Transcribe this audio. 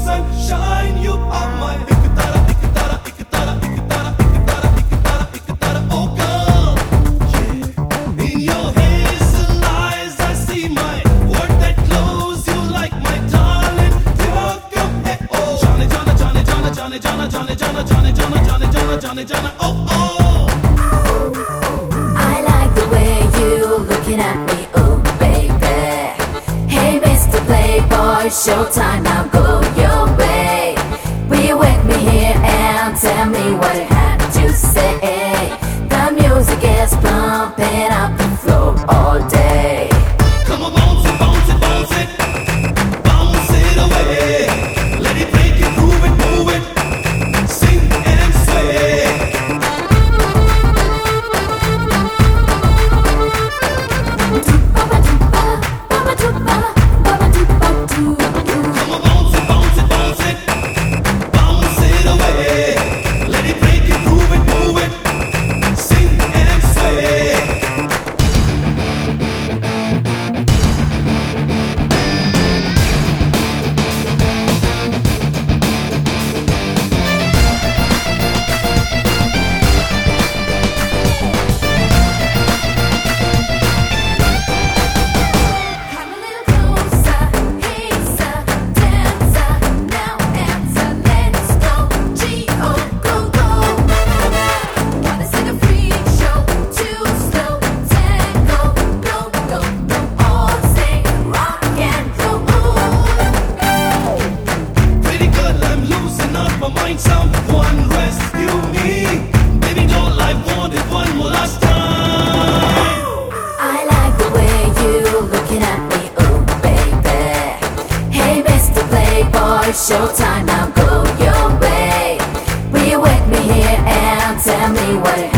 sunshine, you are my ikatara, ikatara, ikatara, ikatara, ikatara, ikatara, ikatara, oh girl. Yeah. In your hazel eyes, I see my world that close. You like my darling, dear girl. Hey, oh, Johnny, Johnny, Johnny, Johnny, Johnny, Johnny, Johnny, Johnny, Johnny, Johnny, Johnny, Johnny, Johnny, Johnny, oh, oh. I like the way you looking at me, oh baby. Hey, Mr. Playboy, showtime, now go your way. Will you wake me here and tell me what you had to say? The music is pumping up the floor all day. Come on, bounce it, bounce it, bounce it, bounce it away. Let it break it, groove it, move it, sing and sway. Come on, bounce it, bounce it, bounce it, bounce it away. Let it break it, groove it, move it, sing and sway. Come a little closer, hey sir, dancer, now answer, let's go, G-O, go, go. Wanna see the freak show, too slow, tango, go, go, go, all say rock and roll. Pretty good, I'm losing up my mind. Someone rescue me. Baby, all I wanted one more last time. I like the way you looking at me, oh baby. Hey, Mr. Playboy, showtime, now go your way. Will you wake me here and tell me what